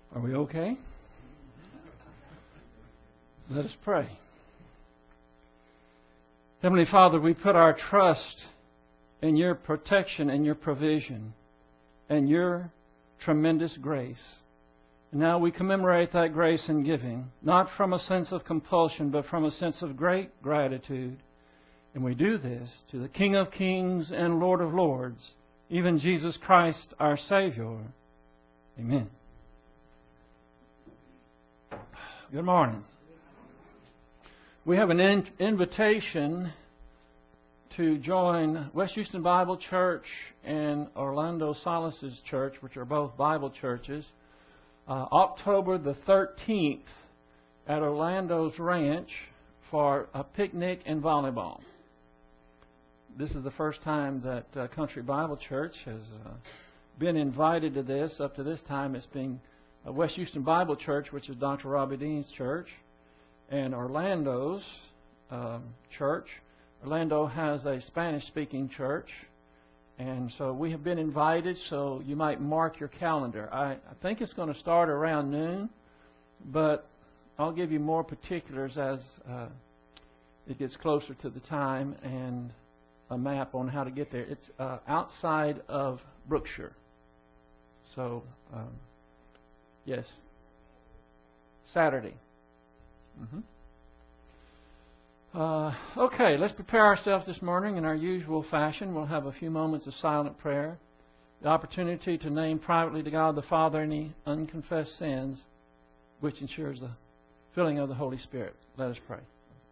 Are we okay? Let us pray. Heavenly Father, we put our trust in your protection and your provision and your tremendous grace. And now we commemorate that grace and giving, not from a sense of compulsion, but from a sense of great gratitude. And we do this to the King of Kings and Lord of Lords, even Jesus Christ, our Savior. Amen. Good morning. We have an invitation to join West Houston Bible Church and Orlando Solace's church, which are both Bible churches, October the 13th at Orlando's Ranch for a picnic and volleyball. This is the first time that Country Bible Church has been invited to this. Up to this time, it's been West Houston Bible Church, which is Dr. Robbie Dean's church, and Orlando's church. Orlando has a Spanish-speaking church, and so we have been invited, so you might mark your calendar. I think it's going to start around noon, but I'll give you more particulars as it gets closer to the time and a map on how to get there. It's outside of Brookshire. So, yes, Saturday. Okay, let's prepare ourselves this morning in our usual fashion. We'll have a few moments of silent prayer, the opportunity to name privately to God the Father any unconfessed sins, which ensures the filling of the Holy Spirit. Let us pray.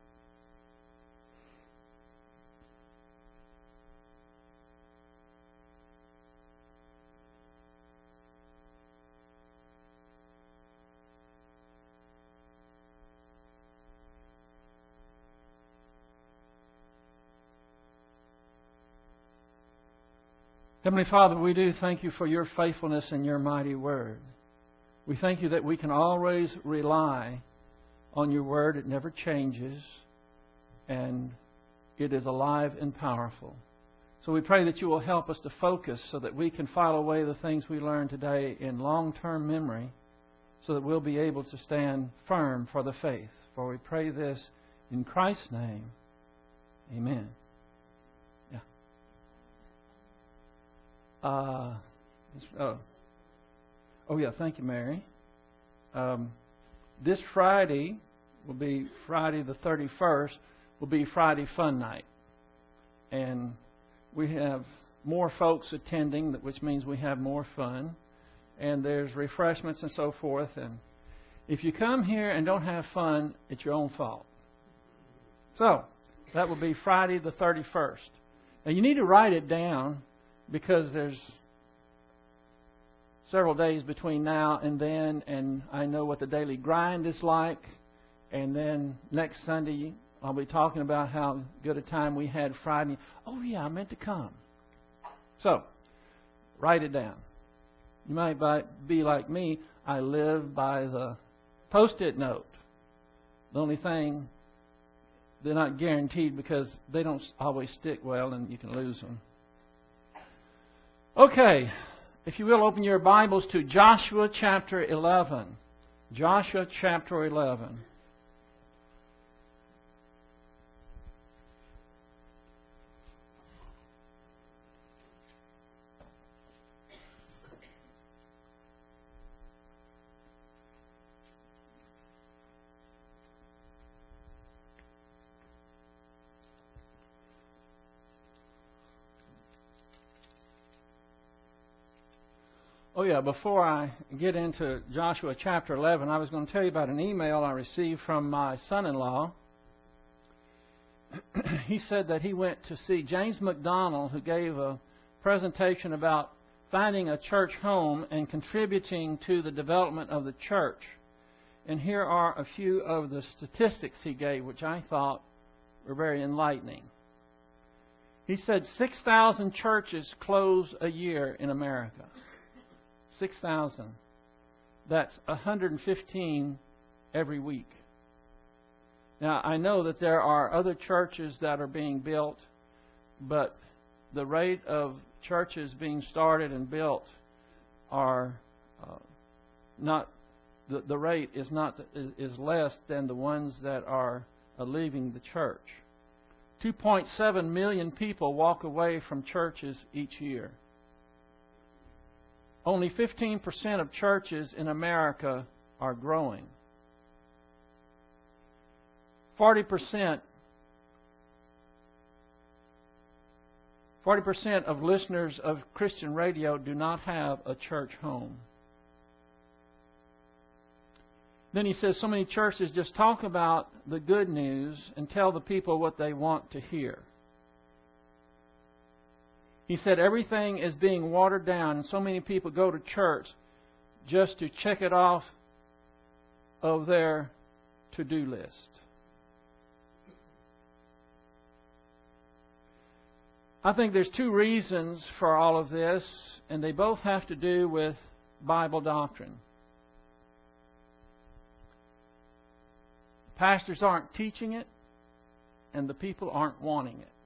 Heavenly Father, we do thank you for your faithfulness and your mighty word. We thank you that we can always rely on your word. It never changes, and it is alive and powerful. So we pray that you will help us to focus so that we can file away the things we learned today in long-term memory so that we'll be able to stand firm for the faith. For we pray this in Christ's name. Amen. Thank you, Mary. This Friday will be Friday the 31st, will be Friday Fun Night. And we have more folks attending, which means we have more fun. And there's refreshments and so forth. And if you come here and don't have fun, it's your own fault. So, that will be Friday the 31st. Now, you need to write it down, because there's several days between now and then, and I know what the daily grind is like. And then next Sunday, I'll be talking about how good a time we had Friday. Oh, yeah, I meant to come. So, write it down. You might be like me. I live by the Post-it note. The only thing, they're not guaranteed because they don't always stick well and you can lose them. Okay, if you will, open your Bibles to Joshua chapter 11. Joshua chapter 11. Before I get into Joshua chapter 11, I was going to tell you about an email I received from my son-in-law. He said that he went to see James McDonald, who gave a presentation about finding a church home and contributing to the development of the church. And here are a few of the statistics he gave, which I thought were very enlightening. He said 6,000 churches close a year in America. 6,000. That's 115 every week. Now, I know that there are other churches that are being built, but the rate of churches being started and built are not the rate is less than the ones that are leaving the church. 2.7 million people walk away from churches each year. Only 15% of churches in America are growing. 40% of listeners of Christian radio do not have a church home. Then he says so many churches just talk about the good news and tell the people what they want to hear. He said everything is being watered down, and so many people go to church just to check it off of their to-do list. I think there's two reasons for all of this, and they both have to do with Bible doctrine. Pastors aren't teaching it, and the people aren't wanting it.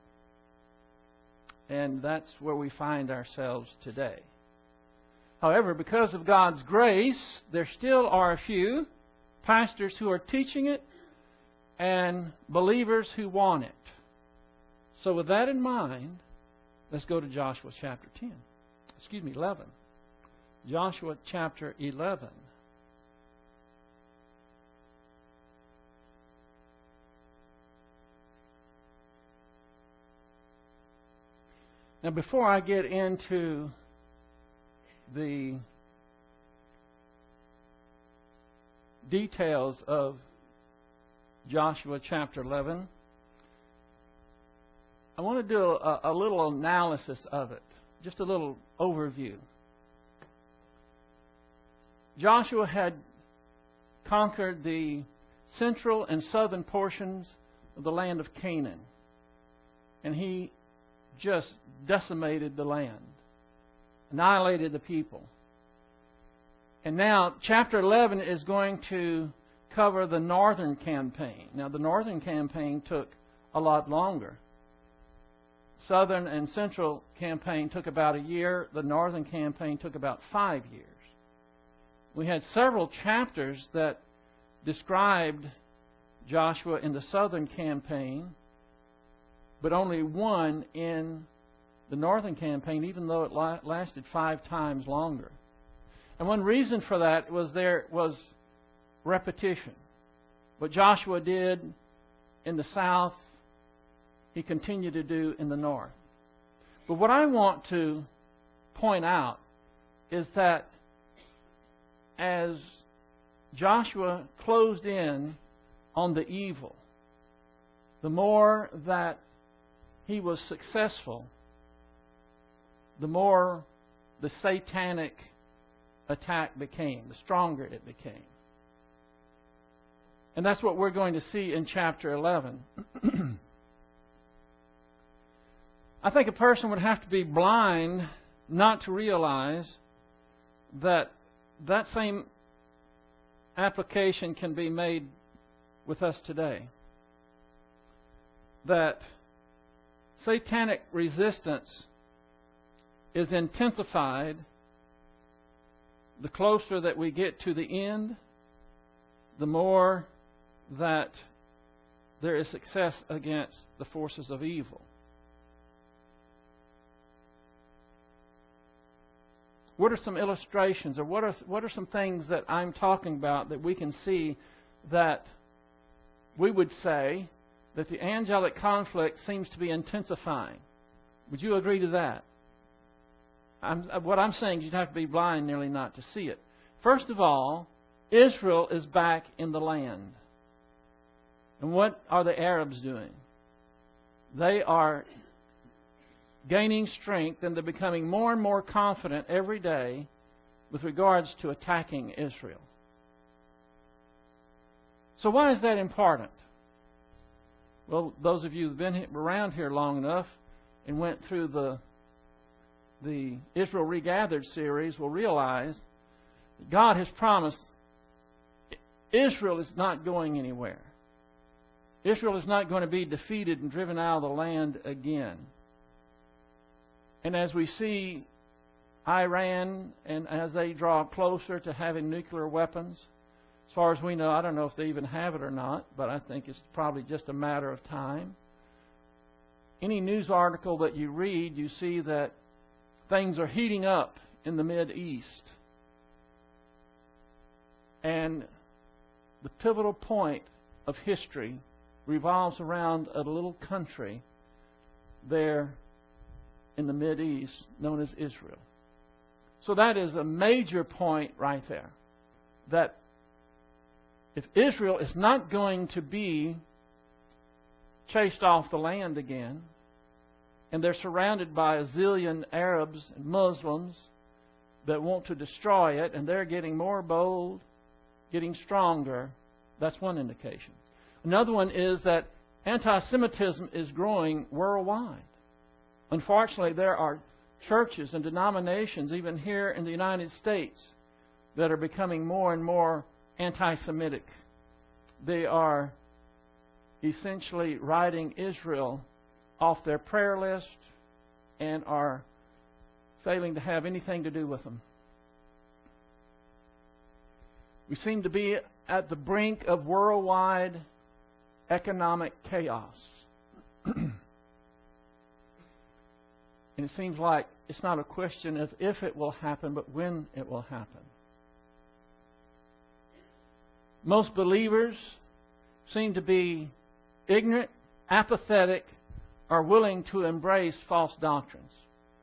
And that's where we find ourselves today. However, because of God's grace, there still are a few pastors who are teaching it and believers who want it. So with that in mind, let's go to Joshua chapter 11. Joshua chapter 11. Now, before I get into the details of Joshua chapter 11, I want to do a little analysis of it, just a little overview. Joshua had conquered the central and southern portions of the land of Canaan, and he just decimated the land, annihilated the people. And now, chapter 11 is going to cover the northern campaign. Now, the northern campaign took a lot longer. Southern and central campaign took about a year. The northern campaign took about 5 years. We had several chapters that described Joshua in the southern campaign, but only one in the northern campaign, even though it lasted 5 times longer. And one reason for that was there was repetition. What Joshua did in the south, he continued to do in the north. But what I want to point out is that as Joshua closed in on the evil, the more that he was successful, the more the satanic attack became, the stronger it became. And that's what we're going to see in chapter 11. I think a person would have to be blind not to realize that that same application can be made with us today. That satanic resistance is intensified the closer that we get to the end, the more that there is success against the forces of evil. What are some illustrations, or what are some things that I'm talking about that we can see that we would say that the angelic conflict seems to be intensifying? Would you agree to that? What I'm saying is you'd have to be blind nearly not to see it. First of all, Israel is back in the land. And what are the Arabs doing? They are gaining strength, and they're becoming more and more confident every day with regards to attacking Israel. So why is that important? Well, those of you who've been around here long enough and went through the Israel Regathered series will realize that God has promised Israel is not going anywhere. Israel is not going to be defeated and driven out of the land again. And as we see Iran, and as they draw closer to having nuclear weapons, As far as we know, I don't know if they even have it or not, but I think it's probably just a matter of time. Any news article that you read, you see that things are heating up in the Mideast. And the pivotal point of history revolves around a little country there in the Mideast known as Israel. So that is a major point right there. That if Israel is not going to be chased off the land again, and they're surrounded by a zillion Arabs and Muslims that want to destroy it, and they're getting more bold, getting stronger, that's one indication. Another one is that anti-Semitism is growing worldwide. Unfortunately, there are churches and denominations, even here in the United States, that are becoming more and more anti-Semitic. They are essentially writing Israel off their prayer list and are failing to have anything to do with them. We seem to be at the brink of worldwide economic chaos. And it seems like it's not a question of if it will happen, but when it will happen. Most believers seem to be ignorant, apathetic, or willing to embrace false doctrines.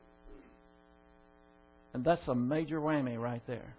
And that's a major whammy right there.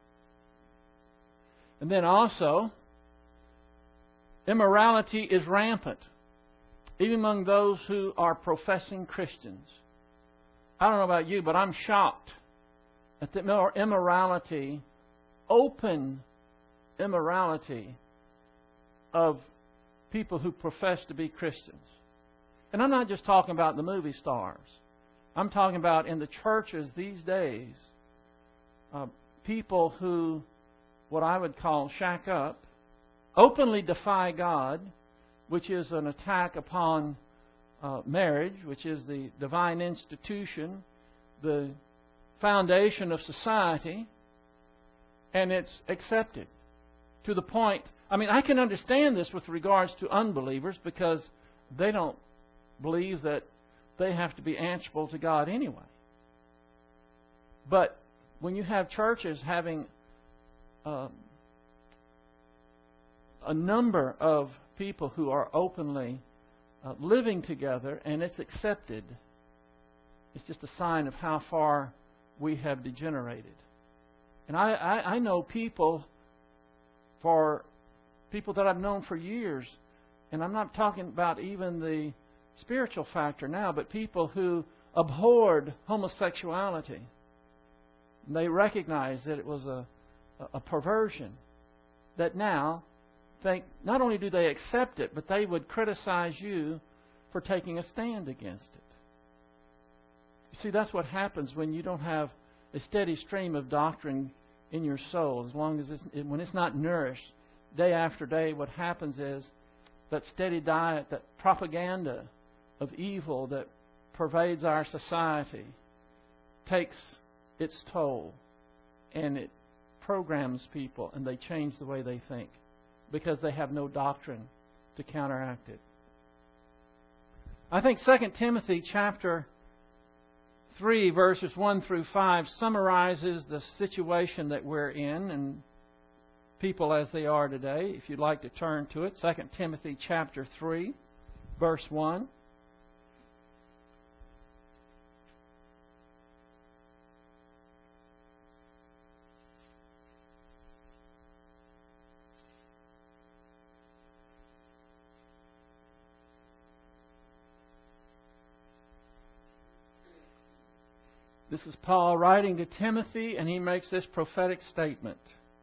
And then also, immorality is rampant, even among those who are professing Christians. I don't know about you, but I'm shocked at the immorality, open immorality of people who profess to be Christians. And I'm not just talking about the movie stars. I'm talking about in the churches these days, people who, what I would call shack up, openly defy God, which is an attack upon marriage, which is the divine institution, the foundation of society, and it's accepted to the point. I mean, I can understand this with regards to unbelievers because they don't believe that they have to be answerable to God anyway. But when you have churches having a number of people who are openly living together and it's accepted, it's just a sign of how far we have degenerated. And I know people that I've known for years, and I'm not talking about even the spiritual factor now, but people who abhorred homosexuality. They recognized that it was a perversion, that now think not only do they accept it, but they would criticize you for taking a stand against it. You see, that's what happens when you don't have a steady stream of doctrine in your soul. As long as when it's not nourished day after day, what happens is that steady diet, that propaganda of evil that pervades our society takes its toll, and it programs people, and they change the way they think because they have no doctrine to counteract it. I think 2 Timothy chapter 3, verses 1 through 5 summarizes the situation that we're in and people as they are today. If you'd like to turn to it, 2 Timothy chapter 3, verse 1. This is Paul writing to Timothy, and he makes this prophetic statement.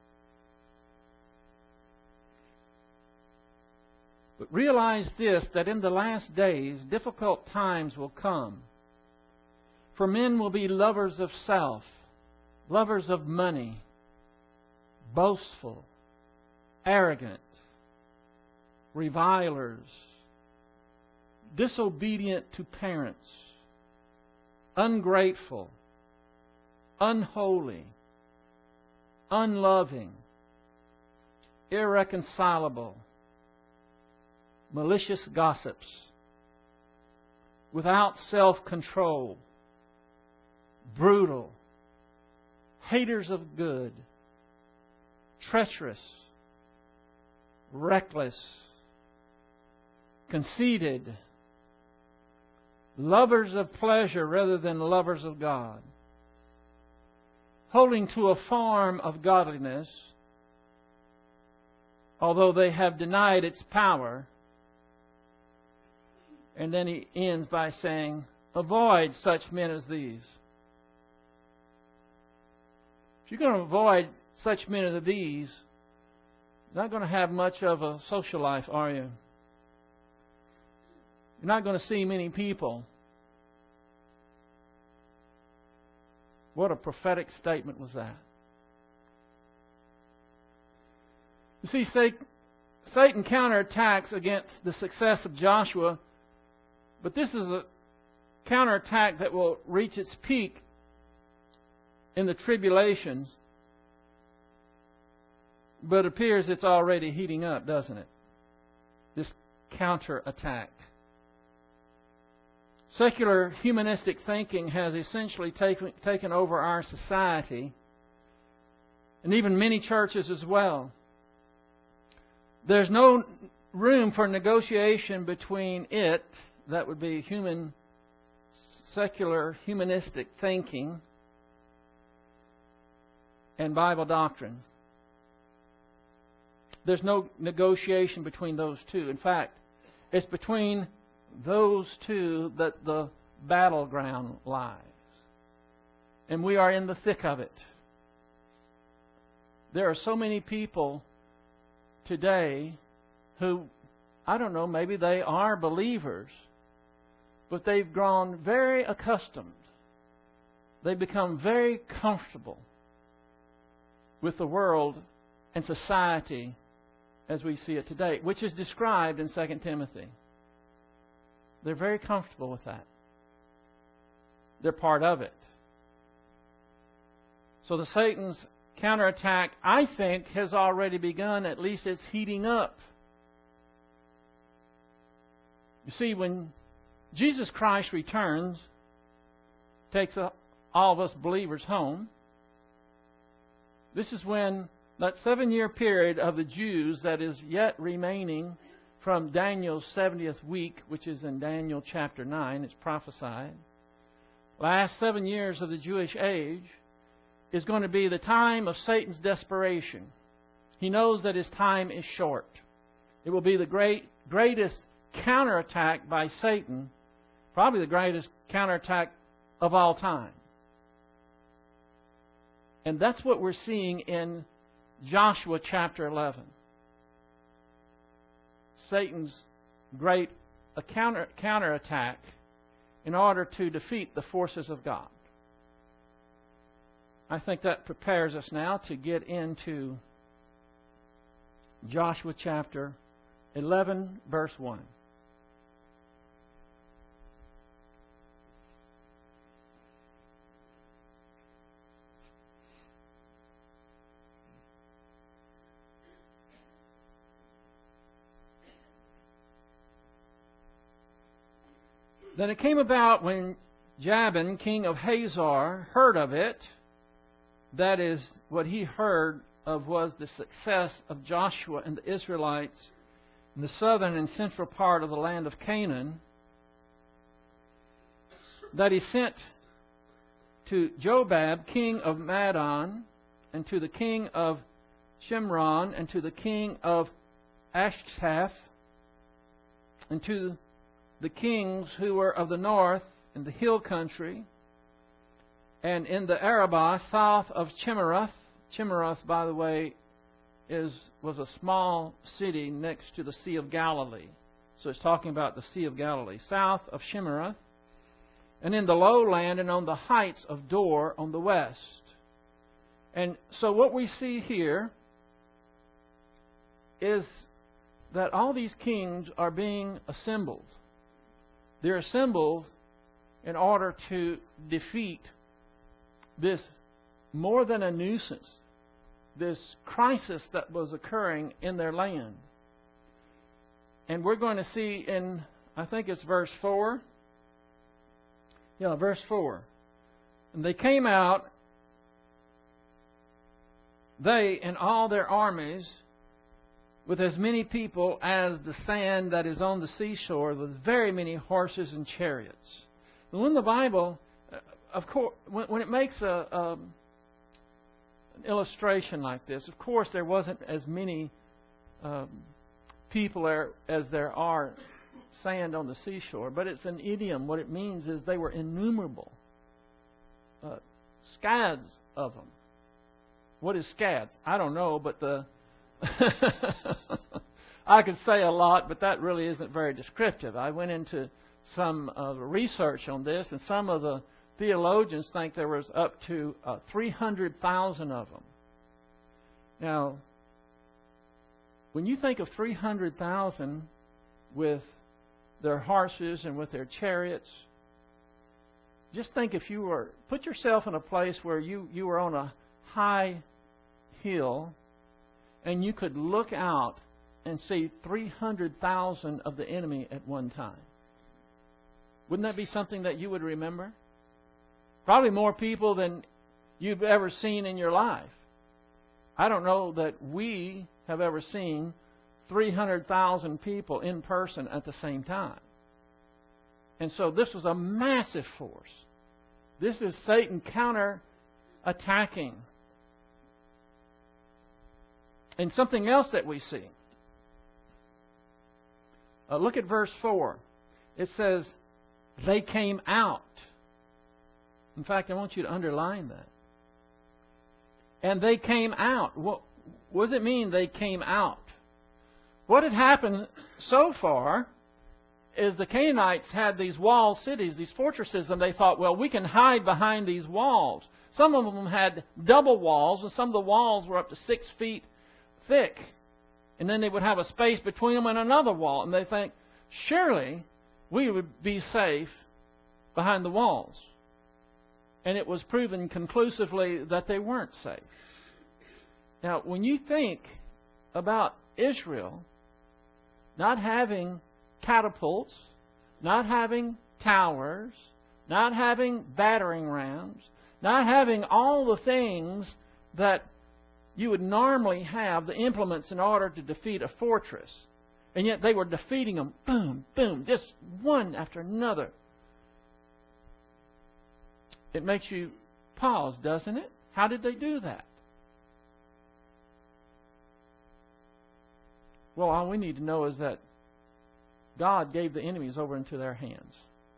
But realize this, that in the last days difficult times will come. For men will be lovers of self, lovers of money, boastful, arrogant, revilers, disobedient to parents, ungrateful, unholy, unloving, irreconcilable, malicious gossips, without self-control, brutal, haters of good, treacherous, reckless, conceited, lovers of pleasure rather than lovers of God, holding to a form of godliness, although they have denied its power. And then he ends by saying, avoid such men as these. If you're going to avoid such men as these, you're not going to have much of a social life, are you? You're not going to see many people. What a prophetic statement was that. You see, Satan counterattacks against the success of Joshua, but this is a counterattack that will reach its peak in the tribulations. But it appears it's already heating up, doesn't it? This counterattack. Secular humanistic thinking has essentially taken over our society, and even many churches as well. There's no room for negotiation between it, that would be secular humanistic thinking, and Bible doctrine. There's no negotiation between those two. In fact, it's between those two that the battleground lies. And we are in the thick of it. There are so many people today who, I don't know, maybe they are believers, but they've grown very accustomed. They've become very comfortable with the world and society as we see it today, which is described in 2 Timothy. They're very comfortable with that. They're part of it. So the Satan's counterattack, I think, has already begun. At least it's heating up. You see, when Jesus Christ returns, takes all of us believers home, this is when that 7-year period of the Jews that is yet remaining from Daniel's 70th week, which is in Daniel chapter 9, it's prophesied. Last 7 years of the Jewish age is going to be the time of Satan's desperation. He knows that his time is short. It will be the greatest counterattack by Satan, probably the greatest counterattack of all time. And that's what we're seeing in Joshua chapter 11. Satan's great counterattack in order to defeat the forces of God. I think that prepares us now to get into Joshua chapter 11, verse 1. Then it came about when Jabin, king of Hazor, heard of it, that is, what he heard of was the success of Joshua and the Israelites in the southern and central part of the land of Canaan, that he sent to Jobab, king of Madon, and to the king of Shimron, and to the king of Ashtaph, and to the kings who were of the north in the hill country, and in the Arabah south of Chimaroth. Chimaroth, by the way, was a small city next to the Sea of Galilee. So it's talking about the Sea of Galilee. South of Chimaroth, and in the lowland and on the heights of Dor on the west. And so what we see here is that all these kings are being assembled. They're assembled in order to defeat this more than a nuisance, this crisis that was occurring in their land. And we're going to see in, I think it's verse 4. Yeah, verse 4. And they came out, they and all their armies, with as many people as the sand that is on the seashore, with very many horses and chariots. And when the Bible, of course, when it makes an illustration like this, of course there wasn't as many people there as there are sand on the seashore, but it's an idiom. What it means is they were innumerable. Scads of them. What is scads? I don't know, but I could say a lot, but that really isn't very descriptive. I went into some research on this, and some of the theologians think there was up to 300,000 of them. Now, when you think of 300,000 with their horses and with their chariots, just think if you were, put yourself in a place where you were on a high hill and you could look out and see 300,000 of the enemy at one time. Wouldn't that be something that you would remember? Probably more people than you've ever seen in your life. I don't know that we have ever seen 300,000 people in person at the same time. And so this was a massive force. This is Satan counter-attacking. And something else that we see. Look at verse 4. It says, they came out. In fact, I want you to underline that. And they came out. What does it mean they came out? What had happened so far is the Canaanites had these walled cities, these fortresses, and they thought, well, we can hide behind these walls. Some of them had double walls, and some of the walls were up to 6 feet thick. And then they would have a space between them and another wall. And they think, surely we would be safe behind the walls. And it was proven conclusively that they weren't safe. Now, when you think about Israel not having catapults, not having towers, not having battering rams, not having all the things that you would normally have, the implements in order to defeat a fortress, and yet they were defeating them, boom, boom, just one after another. It makes you pause, doesn't it? How did they do that? Well, all we need to know is that God gave the enemies over into their hands.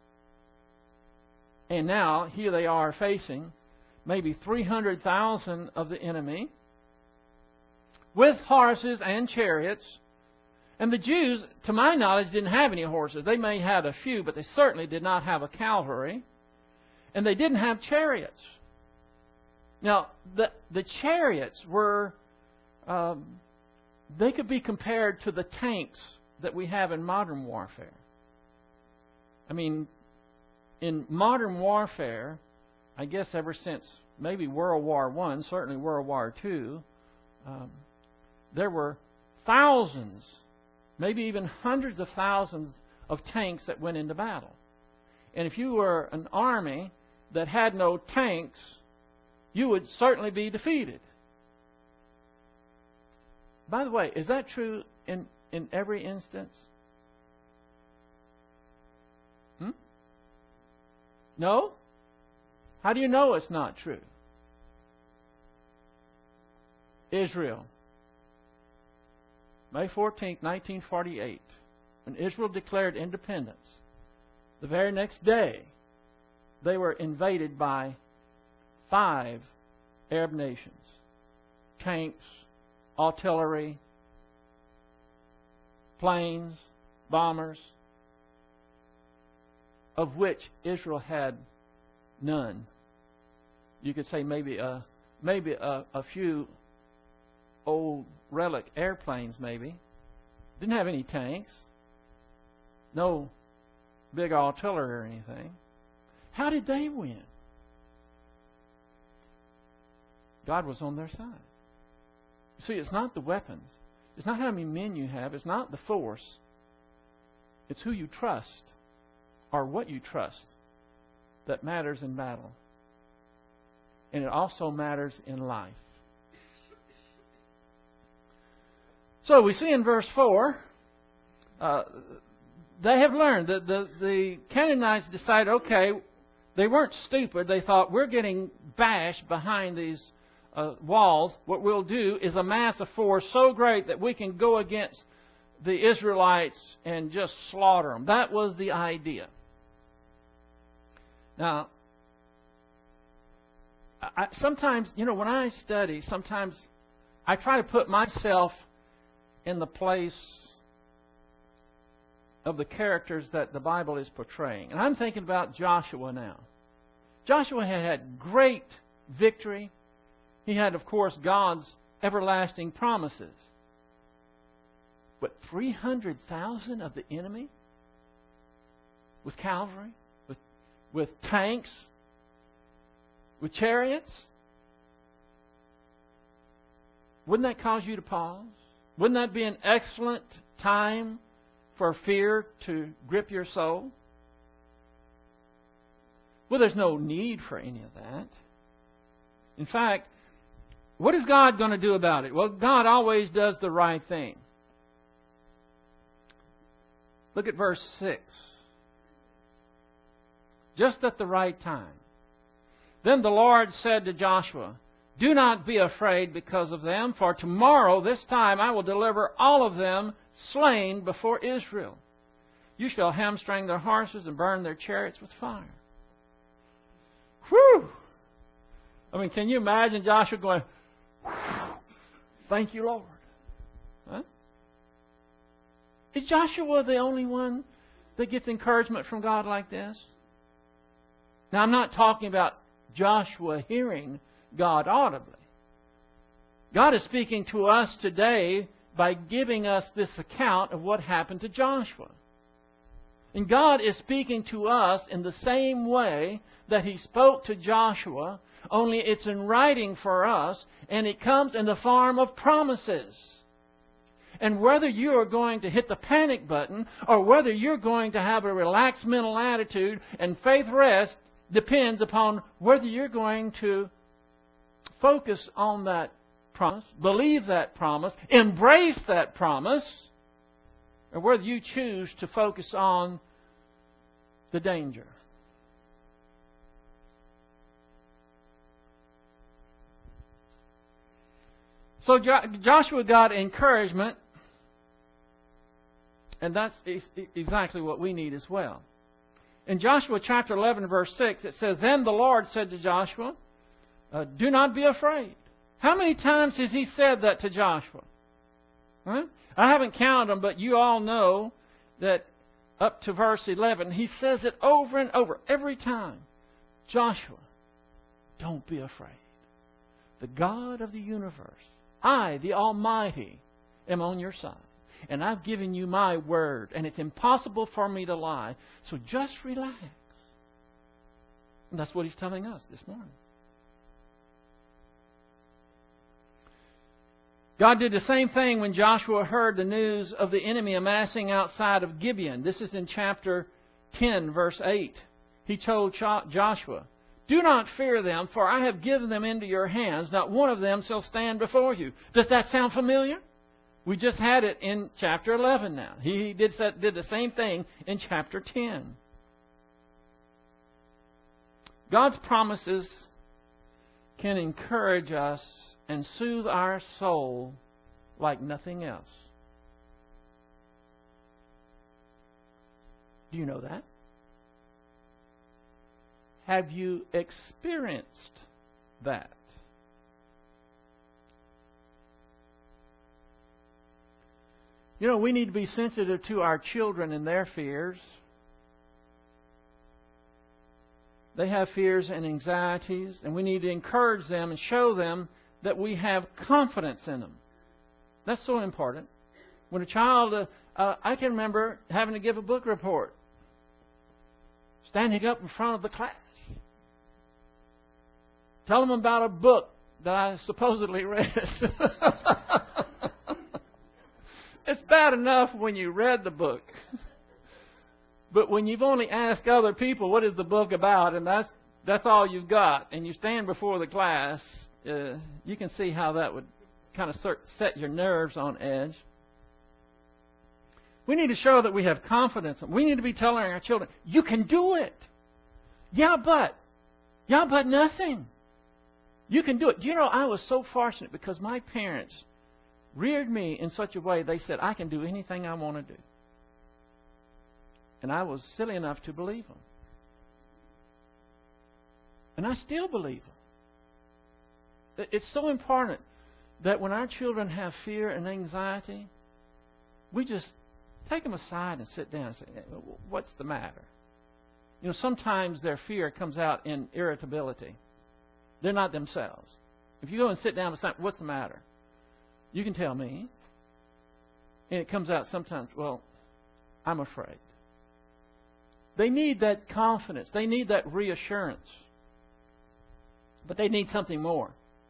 And now, here they are facing maybe 300,000 of the enemy with horses and chariots. And the Jews, to my knowledge, didn't have any horses. They may have a few, but they certainly did not have a cavalry. And they didn't have chariots. Now, the chariots were, they could be compared to the tanks that we have in modern warfare. I mean, in modern warfare, I guess ever since maybe World War I, certainly World War II, there were thousands, maybe even hundreds of thousands of tanks that went into battle. And if you were an army that had no tanks, you would certainly be defeated. By the way, is that true in every instance? No? How do you know it's not true? Israel. May 14th, 1948, when Israel declared independence, the very next day, they were invaded by 5 Arab nations. Tanks, artillery, planes, bombers, of which Israel had none. You could say maybe a few old relic airplanes, maybe. Didn't have any tanks. No big artillery or anything. How did they win? God was on their side. See, it's not the weapons. It's not how many men you have. It's not the force. It's who you trust or what you trust that matters in battle. And it also matters in life. So we see in verse 4, they have learned that the Canaanites decided, okay, they weren't stupid. They thought, we're getting bashed behind these walls. What we'll do is amass a force so great that we can go against the Israelites and just slaughter them. That was the idea. Now, sometimes, when I study, sometimes I try to put myself in the place of the characters that the Bible is portraying. And I'm thinking about Joshua now. Joshua had great victory. He had, of course, God's everlasting promises. But 300,000 of the enemy with cavalry, with tanks, with chariots? Wouldn't that cause you to pause? Wouldn't that be an excellent time for fear to grip your soul? Well, there's no need for any of that. In fact, what is God going to do about it? Well, God always does the right thing. Look at verse 6. Just at the right time. Then the Lord said to Joshua, do not be afraid because of them, for tomorrow this time I will deliver all of them slain before Israel. You shall hamstring their horses and burn their chariots with fire. Whew! I mean, can you imagine Joshua going, thank you, Lord? Huh? Is Joshua the only one that gets encouragement from God like this? Now, I'm not talking about Joshua hearing God audibly. God is speaking to us today by giving us this account of what happened to Joshua. And God is speaking to us in the same way that He spoke to Joshua, only it's in writing for us, and it comes in the form of promises. And whether you are going to hit the panic button or whether you're going to have a relaxed mental attitude and faith rest depends upon whether you're going to focus on that promise, believe that promise, embrace that promise, or whether you choose to focus on the danger. So Joshua got encouragement, and that's exactly what we need as well. In Joshua chapter 11, verse 6, it says, Then the Lord said to Joshua, do not be afraid. How many times has He said that to Joshua? Huh? I haven't counted them, but you all know that up to verse 11, He says it over and over, every time. Joshua, don't be afraid. The God of the universe, I, the Almighty, am on your side. And I've given you my word, and it's impossible for me to lie. So just relax. And that's what He's telling us this morning. God did the same thing when Joshua heard the news of the enemy amassing outside of Gibeon. This is in chapter 10, verse 8. He told Joshua, do not fear them, for I have given them into your hands. Not one of them shall stand before you. Does that sound familiar? We just had it in chapter 11 now. He did the same thing in chapter 10. God's promises can encourage us and soothe our soul like nothing else. Do you know that? Have you experienced that? You know, we need to be sensitive to our children and their fears. They have fears and anxieties, and we need to encourage them and show them that we have confidence in them. That's so important. When a child, I can remember having to give a book report, standing up in front of the class, tell them about a book that I supposedly read. It's bad enough when you read the book. But when you've only asked other people, what is the book about, and that's all you've got, and you stand before the class, you can see how that would kind of set your nerves on edge. We need to show that we have confidence. We need to be telling our children, you can do it. Yeah, but nothing. You can do it. Do you know, I was so fortunate because my parents reared me in such a way, they said, I can do anything I want to do. And I was silly enough to believe them. And I still believe them. It's so important that when our children have fear and anxiety, we just take them aside and sit down and say, what's the matter? You know, sometimes their fear comes out in irritability. They're not themselves. If you go and sit down and say, what's the matter? You can tell me. And it comes out sometimes, well, I'm afraid. They need that confidence. They need that reassurance. But they need something more.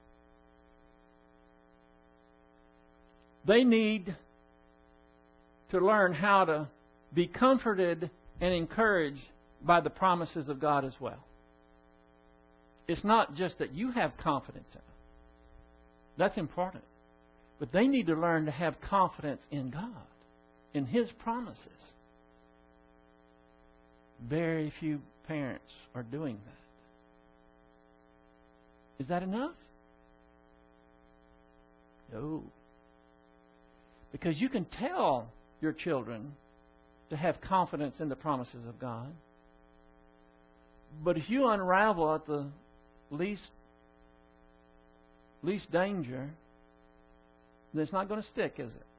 They need to learn how to be comforted and encouraged by the promises of God as well. It's not just that you have confidence in them. That's important. But they need to learn to have confidence in God, in His promises. Very few parents are doing that. Is that enough? No. Because you can tell your children to have confidence in the promises of God. But if you unravel at the least danger, then it's not going to stick, is it?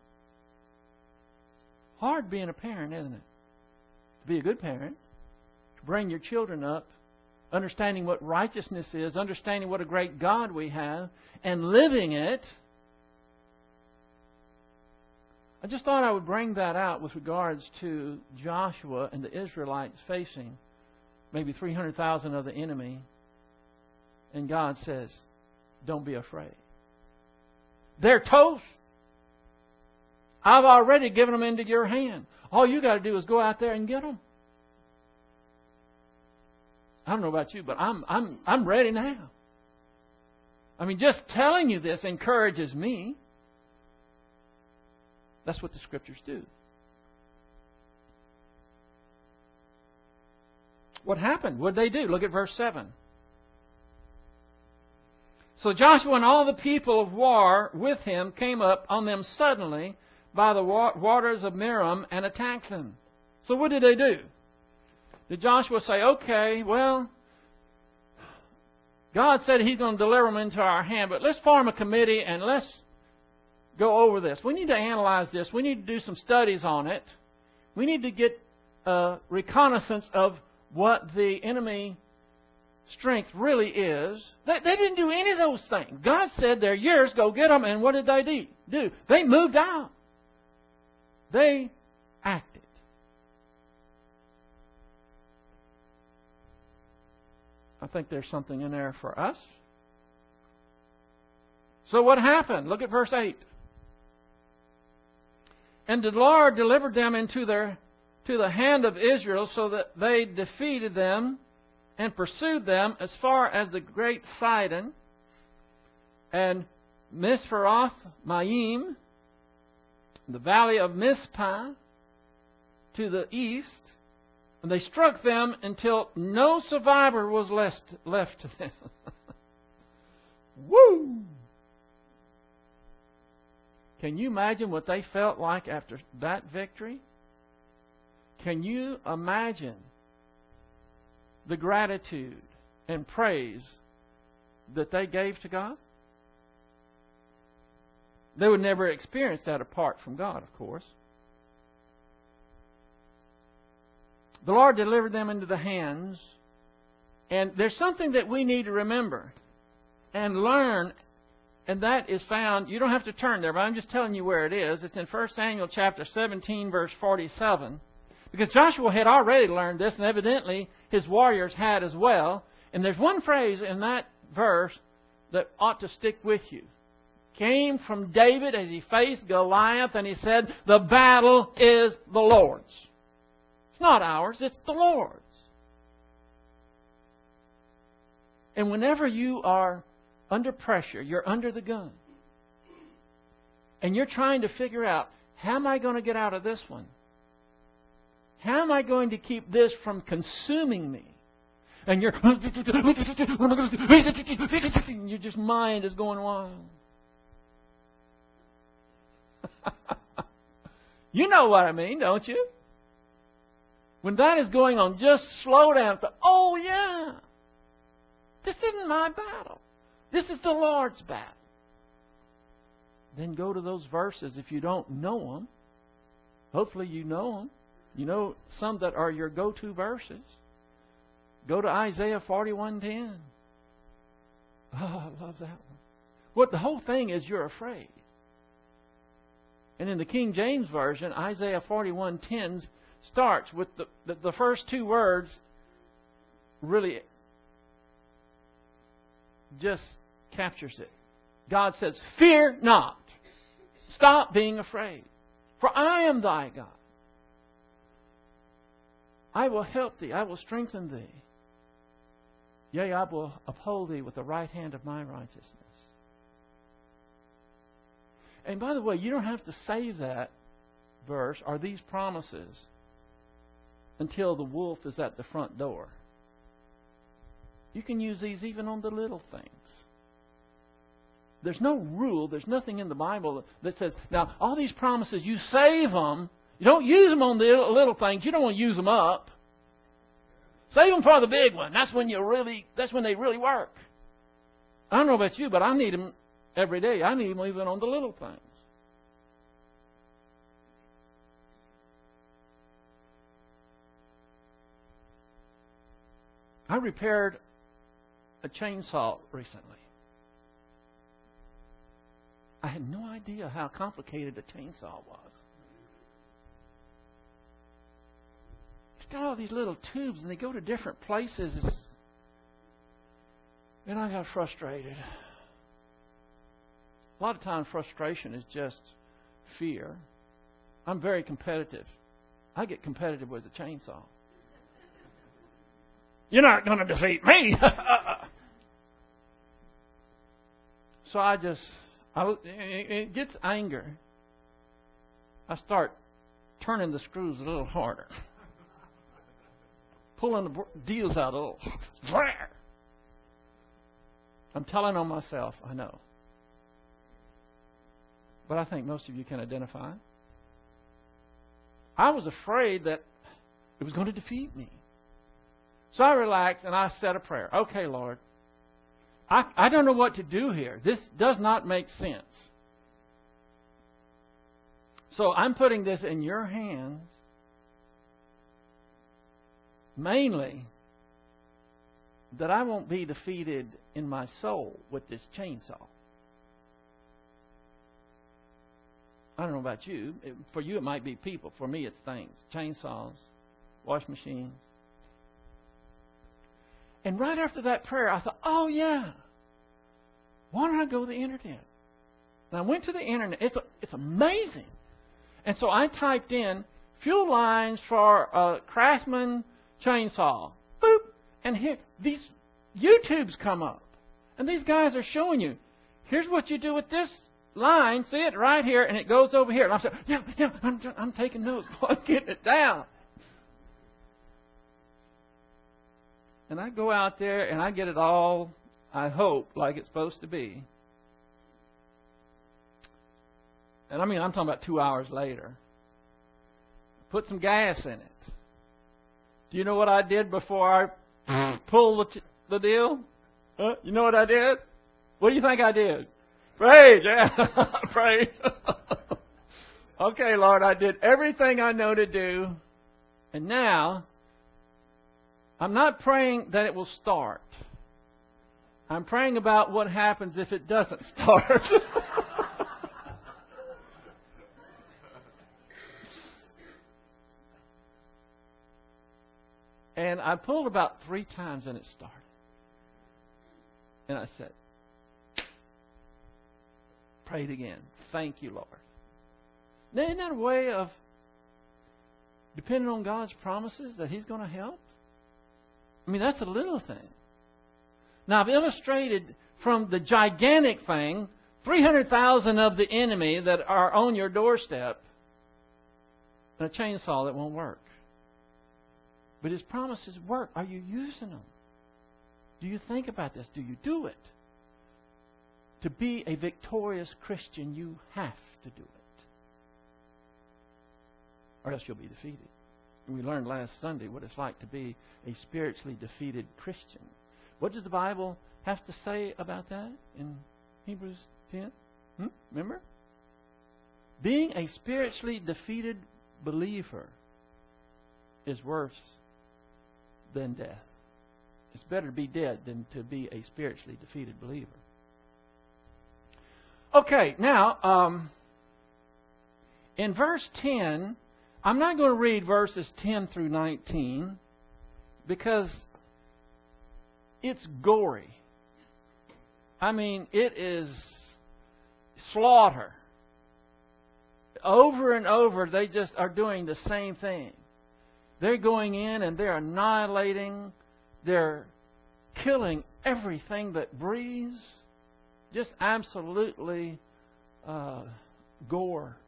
Hard being a parent, isn't it? To be a good parent, to bring your children up, understanding what righteousness is, understanding what a great God we have, and living it. I just thought I would bring that out with regards to Joshua and the Israelites facing maybe 300,000 of the enemy. And God says, don't be afraid. They're toast. I've already given them into your hand. All you got to do is go out there and get them. I don't know about you, but I'm ready now. I mean, just telling you this encourages me. That's what the Scriptures do. What happened? What did they do? Look at verse 7. So Joshua and all the people of war with him came up on them suddenly by the waters of Merom and attacked them. So what did they do? Did Joshua say, okay, well, God said He's going to deliver them into our hand, but let's form a committee and let's go over this. We need to analyze this. We need to do some studies on it. We need to get a reconnaissance of what the enemy strength really is. They didn't do any of those things. God said they're yours, go get them, and what did they do? They moved out. They acted. I think there's something in there for us. So what happened? Look at verse 8. And the Lord delivered them into the hand of Israel, so that they defeated them and pursued them as far as the great Sidon and Mispheroth Maim, the valley of Mizpah, to the east, and they struck them until no survivor was left to them. Woo! Can you imagine what they felt like after that victory? Can you imagine the gratitude and praise that they gave to God? They would never experience that apart from God, of course. The Lord delivered them into the hands. And there's something that we need to remember and learn, and that is found, you don't have to turn there, but I'm just telling you where it is. It's in 1 Samuel chapter 17, verse 47. Because Joshua had already learned this, and evidently his warriors had as well. And there's one phrase in that verse that ought to stick with you. came from David as he faced Goliath, and he said, the battle is the Lord's. It's not ours, it's the Lord's. And whenever you are under pressure, you're under the gun, and you're trying to figure out, how am I going to get out of this one? How am I going to keep this from consuming me? And your just mind is going wild. You know what I mean, don't you? When that is going on, just slow down. Oh, yeah. This isn't my battle. This is the Lord's battle. Then go to those verses if you don't know them. Hopefully you know them. You know some that are your go-to verses. Go to Isaiah 41:10. Oh, I love that one. What the whole thing is, you're afraid. And in the King James Version, Isaiah 41:10 starts with the first two words really just captures it. God says, fear not. Stop being afraid. For I am thy God. I will help thee. I will strengthen thee. Yea, I will uphold thee with the right hand of my righteousness. And by the way, you don't have to save that verse or these promises until the wolf is at the front door. You can use these even on the little things. There's no rule, there's nothing in the Bible that says, now, all these promises, you save them. You don't use them on the little things. You don't want to use them up. Save them for the big one. That's when they really work. I don't know about you, but I need them every day. I need them even on the little things. I repaired a chainsaw recently. I had no idea how complicated a chainsaw was. It's got all these little tubes, and they go to different places. And I got frustrated. A lot of times frustration is just fear. I'm very competitive. I get competitive with a chainsaw. You're not going to defeat me. So it gets anger. I start turning the screws a little harder. Pulling the deals out a little. I'm telling on myself, I know. But I think most of you can identify. I was afraid that it was going to defeat me. So I relaxed and I said a prayer. Okay, Lord, I don't know what to do here. This does not make sense. So I'm putting this in your hands, mainly that I won't be defeated in my soul with this chainsaw. I don't know about you. For you, it might be people. For me, it's things. Chainsaws, wash machines. And right after that prayer, I thought, oh, yeah. Why don't I go to the internet? And I went to the internet. It's amazing. And so I typed in fuel lines for a Craftsman chainsaw. Boop. And here, these YouTubes come up. And these guys are showing you, here's what you do with this line. See it right here, and it goes over here. And I said, yeah, I'm taking notes. I'm getting it down. And I go out there, and I get it all, I hope, like it's supposed to be. And I'm talking about 2 hours later. Put some gas in it. Do you know what I did before I pulled the deal? You know what I did? What do you think I did? Prayed, yeah. Prayed. Okay, Lord, I did everything I know to do. And now, I'm not praying that it will start. I'm praying about what happens if it doesn't start. And I pulled about 3 times and it started. And I said, prayed again. Thank you, Lord. Now, isn't that a way of depending on God's promises that He's going to help? I mean, that's a little thing. Now, I've illustrated from the gigantic thing, 300,000 of the enemy that are on your doorstep, and a chainsaw that won't work. But His promises work. Are you using them? Do you think about this? Do you do it? To be a victorious Christian, you have to do it. Or else you'll be defeated. And we learned last Sunday what it's like to be a spiritually defeated Christian. What does the Bible have to say about that in Hebrews 10? Remember? Being a spiritually defeated believer is worse than death. It's better to be dead than to be a spiritually defeated believer. Okay, now, in verse 10, I'm not going to read verses 10 through 19 because it's gory. I mean, it is slaughter. Over and over, they just are doing the same thing. They're going in and they're annihilating, they're killing everything that breathes. Just absolutely gore.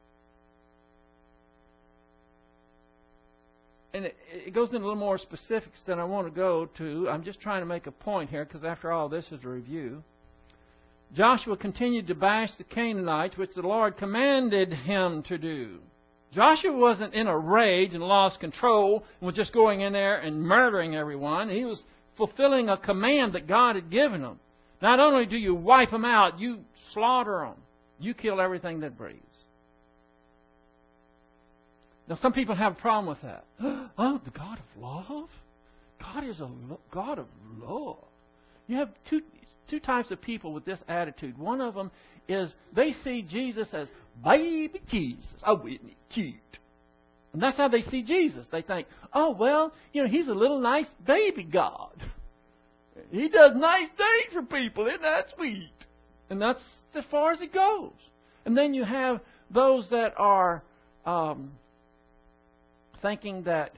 And it goes into a little more specifics than I want to go to. I'm just trying to make a point here because after all, this is a review. Joshua continued to bash the Canaanites, which the Lord commanded him to do. Joshua wasn't in a rage and lost control and was just going in there and murdering everyone. He was fulfilling a command that God had given him. Not only do you wipe them out, you slaughter them. You kill everything that breathes. Now, some people have a problem with that. Oh, the God of love? God is a God of love. You have two types of people with this attitude. One of them is they see Jesus as baby Jesus. Oh, isn't he cute? And that's how they see Jesus. They think, oh, well, He's a little nice baby God. He does nice things for people. Isn't that sweet? And that's as far as it goes. And then you have those that are thinking that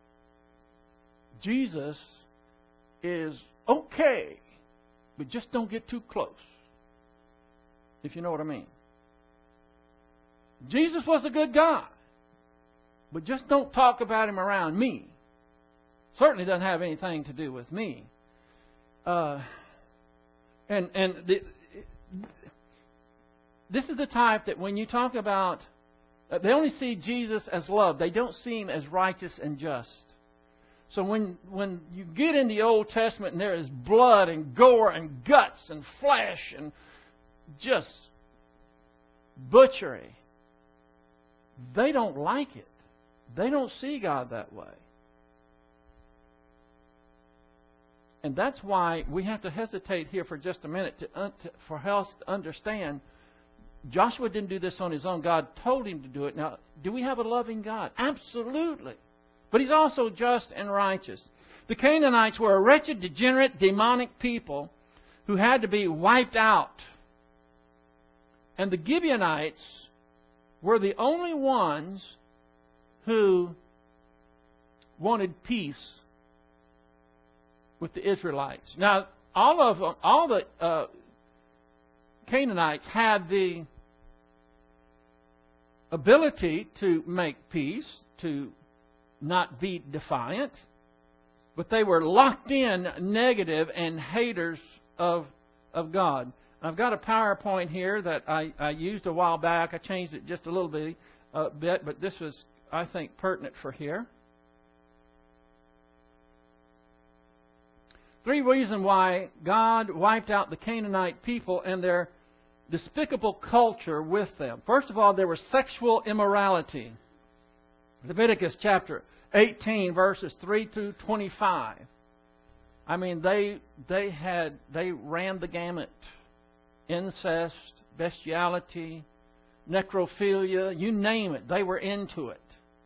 Jesus is okay, but just don't get too close. If you know what I mean. Jesus was a good guy, but just don't talk about Him around me. Certainly doesn't have anything to do with me. This is the type that when you talk about, they only see Jesus as love. They don't see Him as righteous and just. So when you get in the Old Testament and there is blood and gore and guts and flesh and just butchery, they don't like it. They don't see God that way. And that's why we have to hesitate here for just a minute for us to understand Joshua didn't do this on his own. God told him to do it. Now, do we have a loving God? Absolutely. But He's also just and righteous. The Canaanites were a wretched, degenerate, demonic people who had to be wiped out. And the Gibeonites were the only ones who wanted peace with the Israelites. Now, all the Canaanites had the ability to make peace, to not be defiant, but they were locked in negative and haters of God. I've got a PowerPoint here that I used a while back. I changed it just a little bit, but this was, I think, pertinent for here. 3 reasons why God wiped out the Canaanite people and their despicable culture with them. First of all, there was sexual immorality. Leviticus chapter 18, verses 3 through 25. I mean, they ran the gamut. Incest, bestiality, necrophilia, you name it, they were into it.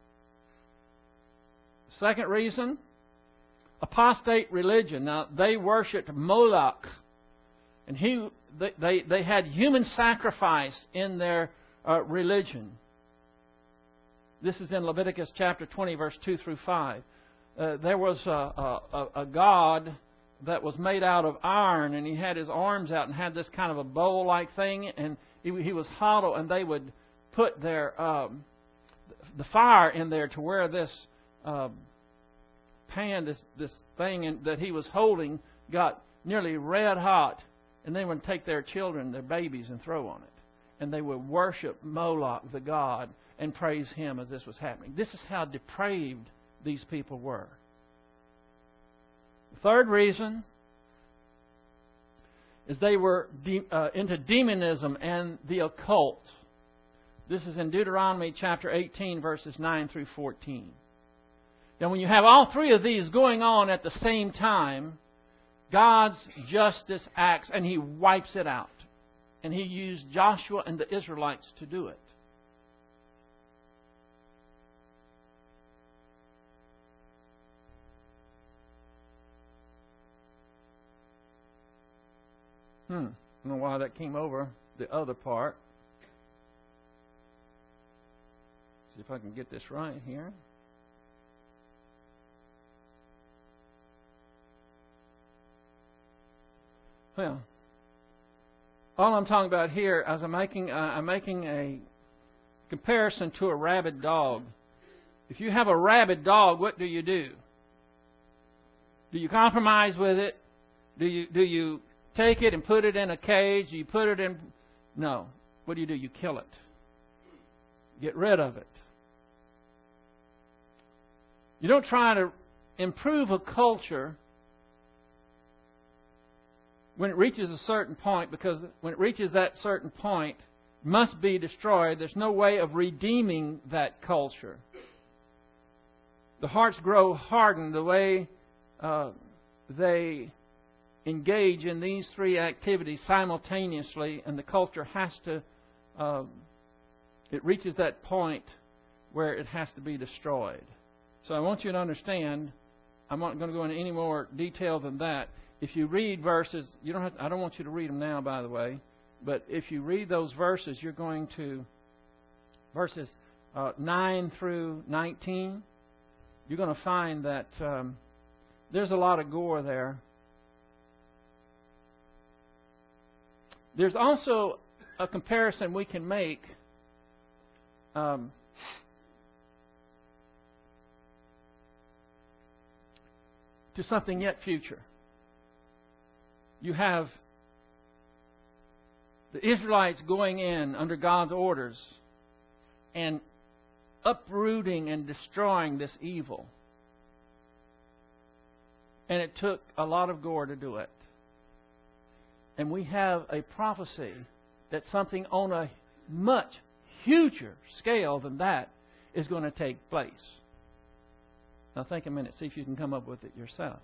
Second reason, apostate religion. Now, they worshipped Moloch. And they had human sacrifice in their religion. This is in Leviticus chapter 20, verse 2 through 5. There was a god that was made out of iron, and he had his arms out and had this kind of a bowl-like thing, and he was hollow, and they would put their the fire in there to where this pan, this thing that he was holding, got nearly red hot, and they would take their children, their babies, and throw on it. And they would worship Moloch, the god, and praise him as this was happening. This is how depraved these people were. The third reason is they were into demonism and the occult. This is in Deuteronomy chapter 18, verses 9 through 14. Now, when you have all three of these going on at the same time, God's justice acts and He wipes it out. And He used Joshua and the Israelites to do it. I don't know why that came over the other part. See if I can get this right here. Well, all I'm talking about here is I'm making a comparison to a rabid dog. If you have a rabid dog, what do? Do you compromise with it? Do you take it and put it in a cage? Do you put it in? No. What do? You kill it. Get rid of it. You don't try to improve a culture when it reaches a certain point, because when it reaches that certain point, it must be destroyed. There's no way of redeeming that culture. The hearts grow hardened the way they engage in these three activities simultaneously, and the culture has to, it reaches that point where it has to be destroyed. So I want you to understand, I'm not going to go into any more detail than that. If you read verses, you don't have to, I don't want you to read them now, by the way, but if you read those verses, you're going to, verses 9 through 19, you're going to find that there's a lot of gore there. There's also a comparison we can make to something yet future. You have the Israelites going in under God's orders and uprooting and destroying this evil. And it took a lot of gore to do it. And we have a prophecy that something on a much huger scale than that is going to take place. Now think a minute, see if you can come up with it yourself.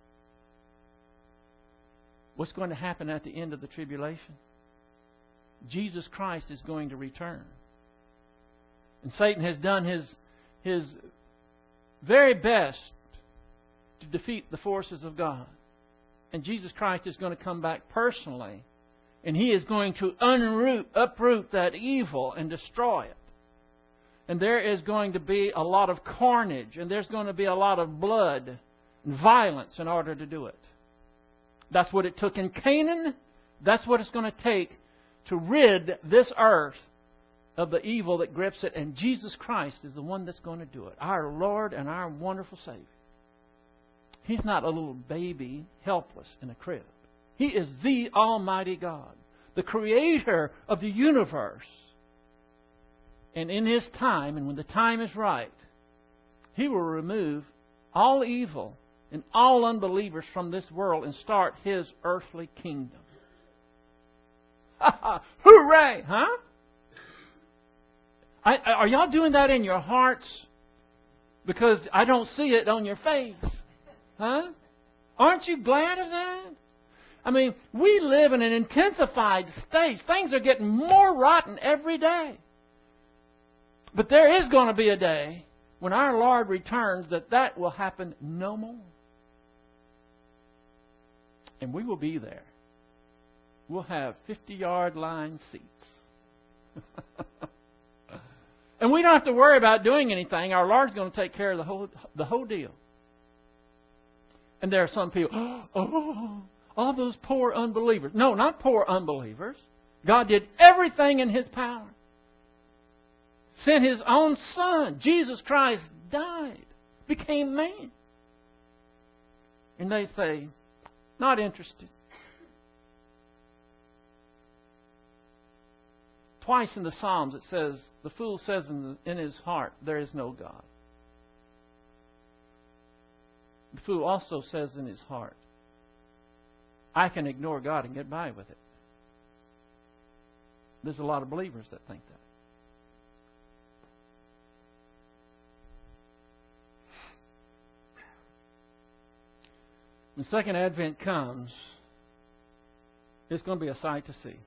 What's going to happen at the end of the tribulation? Jesus Christ is going to return. And Satan has done his very best to defeat the forces of God. And Jesus Christ is going to come back personally. And He is going to uproot that evil and destroy it. And there is going to be a lot of carnage. And there's going to be a lot of blood and violence in order to do it. That's what it took in Canaan. That's what it's going to take to rid this earth of the evil that grips it. And Jesus Christ is the one that's going to do it. Our Lord and our wonderful Savior. He's not a little baby helpless in a crib. He is the Almighty God, the Creator of the universe. And in His time, and when the time is right, He will remove all evil and all unbelievers from this world and start His earthly kingdom. Hooray! Huh? Are y'all doing that in your hearts? Because I don't see it on your face. Huh? Aren't you glad of that? I mean, we live in an intensified state. Things are getting more rotten every day. But there is going to be a day when our Lord returns that will happen no more. And we will be there. we'll have 50-yard line seats. And we don't have to worry about doing anything. Our Lord's going to take care of the whole deal. And there are some people, oh, all those poor unbelievers. No, not poor unbelievers. God did everything in His power. Sent His own Son. Jesus Christ died. Became man. And they say, not interested. Twice in the Psalms it says, the fool says in his heart, there is no God. The fool also says in his heart, I can ignore God and get by with it. There's a lot of believers that think that. When Second Advent comes, it's going to be a sight to see.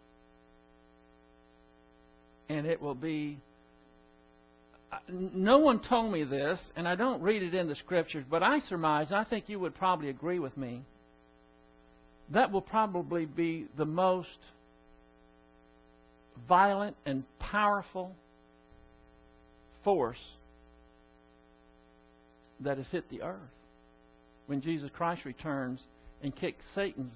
And it will be... No one told me this, and I don't read it in the Scriptures, but I surmise, and I think you would probably agree with me, that will probably be the most violent and powerful force that has hit the earth when Jesus Christ returns and kicks Satan's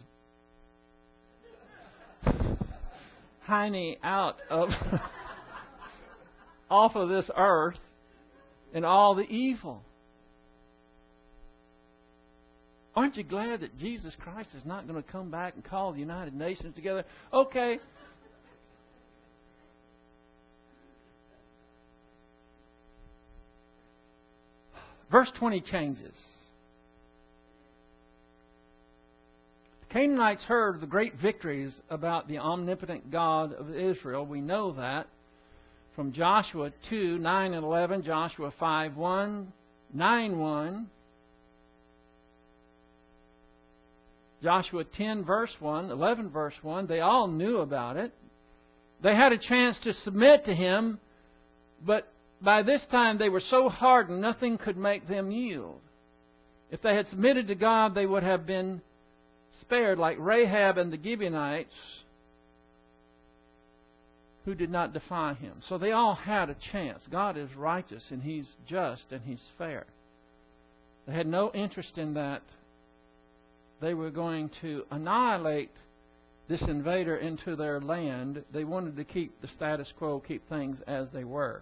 hiney out of off of this earth and all the evil. Aren't you glad that Jesus Christ is not going to come back and call the United Nations together? Okay. Verse 20 changes. The Canaanites heard the great victories about the omnipotent God of Israel. We know that from Joshua 2, 9 and 11, Joshua 5, 1, 9, 1, Joshua 10, verse 1, 11, verse 1. They all knew about it. They had a chance to submit to Him, but by this time they were so hardened, nothing could make them yield. If they had submitted to God, they would have been spared, like Rahab and the Gibeonites, who did not defy Him. So they all had a chance. God is righteous, and He's just, and He's fair. They had no interest in that. They were going to annihilate this invader into their land. They wanted to keep the status quo, keep things as they were.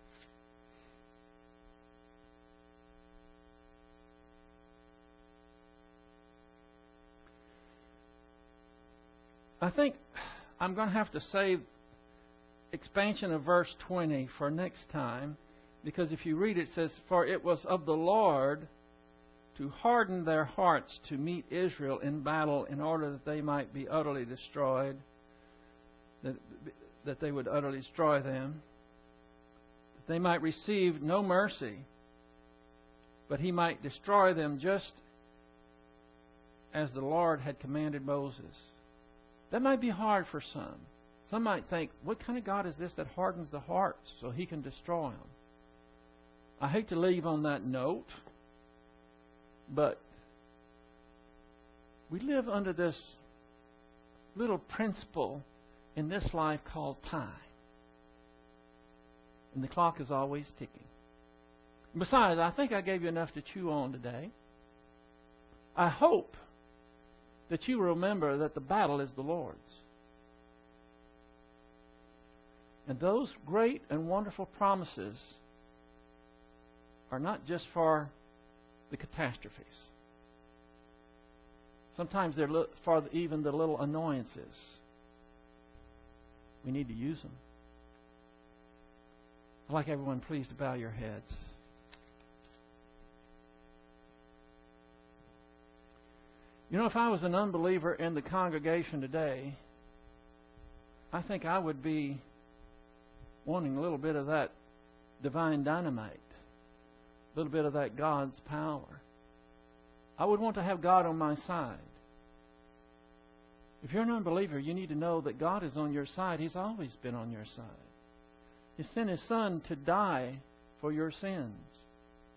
I think I'm going to have to save expansion of verse 20 for next time, because if you read it, it says, for it was of the Lord to harden their hearts to meet Israel in battle in order that they might be utterly destroyed, that they would utterly destroy them, that they might receive no mercy, but He might destroy them just as the Lord had commanded Moses. That might be hard for some. Some might think, what kind of God is this that hardens the hearts so He can destroy them? I hate to leave on that note, but we live under this little principle in this life called time. And the clock is always ticking. Besides, I think I gave you enough to chew on today. I hope that you remember that the battle is the Lord's. And those great and wonderful promises are not just for the catastrophes. Sometimes they're for even the little annoyances. We need to use them. I'd like everyone please to bow your heads. You know, if I was an unbeliever in the congregation today, I think I would be wanting a little bit of that divine dynamite, a little bit of that God's power. I would want to have God on my side. If you're an unbeliever, you need to know that God is on your side. He's always been on your side. He sent His Son to die for your sins.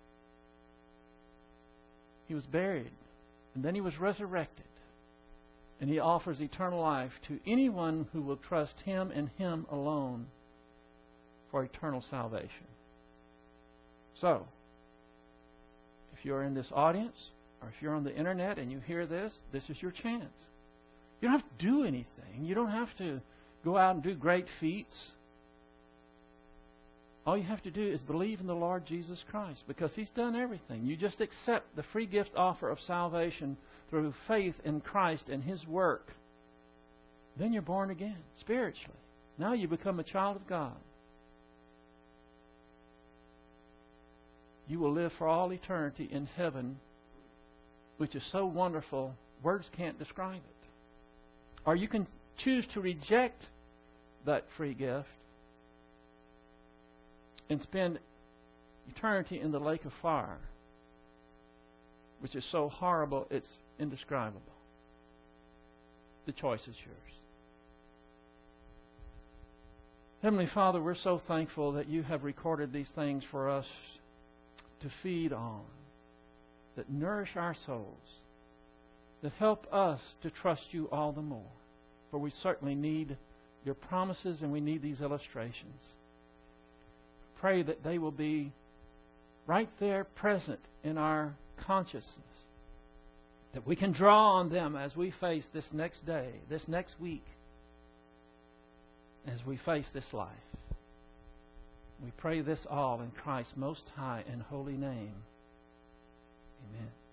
He was buried, and then He was resurrected. And He offers eternal life to anyone who will trust Him and Him alone for eternal salvation. So, if you're in this audience, or if you're on the internet and you hear this, this is your chance. You don't have to do anything. You don't have to go out and do great feats. All you have to do is believe in the Lord Jesus Christ, because He's done everything. You just accept the free gift offer of salvation through faith in Christ and His work. Then you're born again, spiritually. Now you become a child of God. You will live for all eternity in heaven, which is so wonderful, words can't describe it. Or you can choose to reject that free gift and spend eternity in the lake of fire, which is so horrible it's indescribable. The choice is yours. Heavenly Father, we're so thankful that You have recorded these things for us to feed on, that nourish our souls, that help us to trust You all the more. For we certainly need Your promises and we need these illustrations. Pray that they will be right there present in our consciousness, that we can draw on them as we face this next day, this next week, as we face this life. We pray this all in Christ's most high and holy name. Amen.